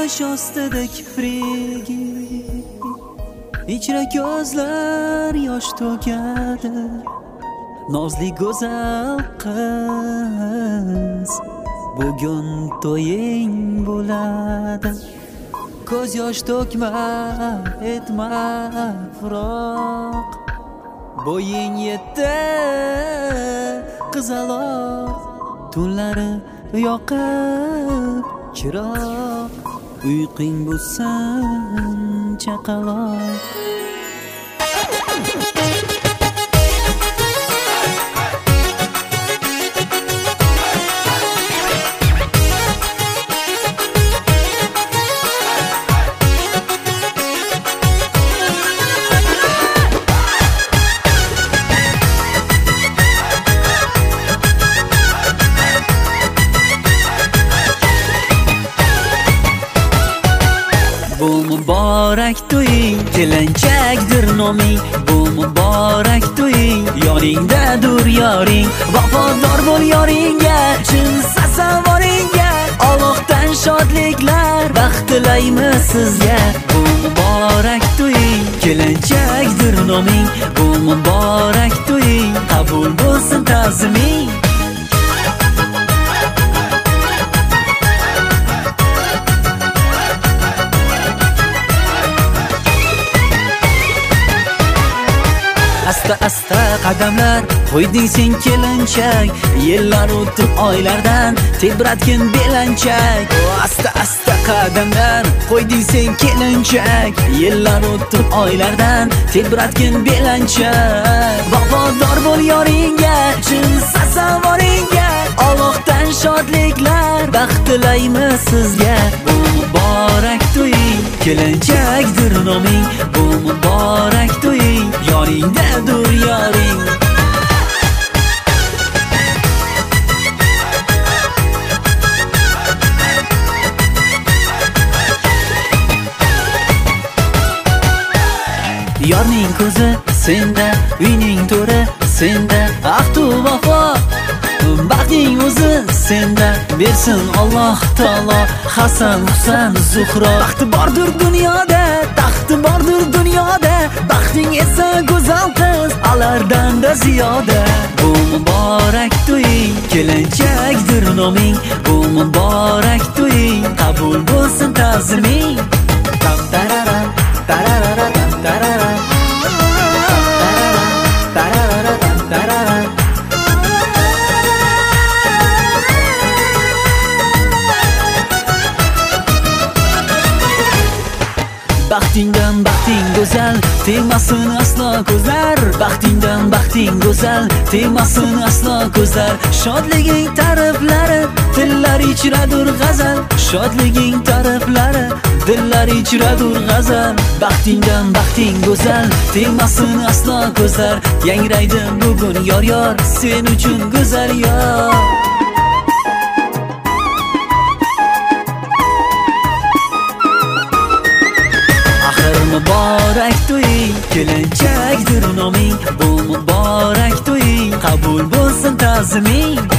Quyosh ostida kiprigi, ichra ko'zlar yosh to'kadi. Nozli go'zal qiz, bugun to'ying bo'ladi. Ko'z yosh to'kma, etma firoq, bo'ying yetdi qizaloq. Tunlari yoqib chiroq, uyqing bo'lsin chaqaloq. Bu muborak to'ying, kelinchakdir noming. Bu muborak to'ying, yoningdadir yoring. Vafodor bo'l yoringga, chin savoringga. Allohdan shodliklar, baxt tilaymiz sizga. Bu muborak to'ying, kelinchakdir noming. Bu muborak to'ying, qabul bo'lsin ta'ziming. Asta asta qadamlar qo'yding sen kelinchak, yillar o'tib oylardan tebratgin belanchak. Asta asta qadamlar qo'yding sen kelinchak, yillar o'tib oylardan tebratgin belanchak. Vafodor bo'l yoringga, chin savoringga. Allohdan shodliklar, baxt tilaymiz sizga. Bu muborak to'ying, kelinchakdir noming. Bu muborak to'ying, yoningdadir yoring. Yorning ko'zi senda, uyning to'ri senda. Ahdu vafo, baxting o'zi senda. Bersin Alloh taolo Hasan, Husan, Zuhro. Baxti bordir dunyoda, taxti bordir dunyoda. Baxting esa go'zal qiz, alardan-da ziyoda. Bu muborak to'ying, kelinchakdir noming. Bu muborak to'ying, qabul bo'lsin ta'ziming. Tam tarara, tarara, tam tarara. Baxtingdan baxting go'zal, tegmasin aslo ko'zlar. Baxtingdan baxting go'zal, tegmasin aslo ko'zlar. Shodliging ta'riflari, tillar ichradur g'azal. Shodliging ta'riflari, dillar ichradur g'azal. Baxtingdan baxting go'zal, tegmasin aslo ko'zlar. Yangraydi bugun yor yor, sen uchun go'zal yor. Muborak to'ying, kelinchakdir noming. Bu muborak to'ying, qabul bo'lsin ta'ziming.